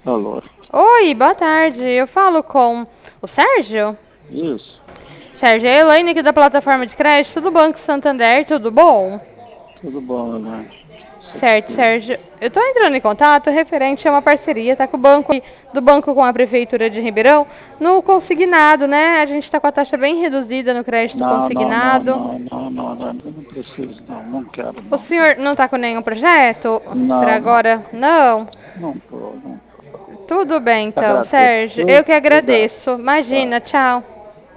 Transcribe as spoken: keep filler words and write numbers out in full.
Alô, Oi, boa tarde. Eu falo com o Sérgio? isso, Sérgio, é a Elaine aqui da plataforma de crédito do Banco Santander, tudo bom? tudo bom, né? Isso Certo, aqui. Sérgio. Eu tô entrando em contato referente a uma parceria, tá, com o banco, do banco com a Prefeitura de Ribeirão, no consignado, né? A gente tá com a taxa bem reduzida no crédito Não, não, não, consignado. não, não, não, não, eu não preciso, não, não quero, O não. senhor não tá com nenhum projeto para Não, não, agora? Não? não tô, não tô. Tudo bem então, Agradeço, Sérgio. viu? Eu que Obrigado. agradeço. Tá. Imagina, tchau.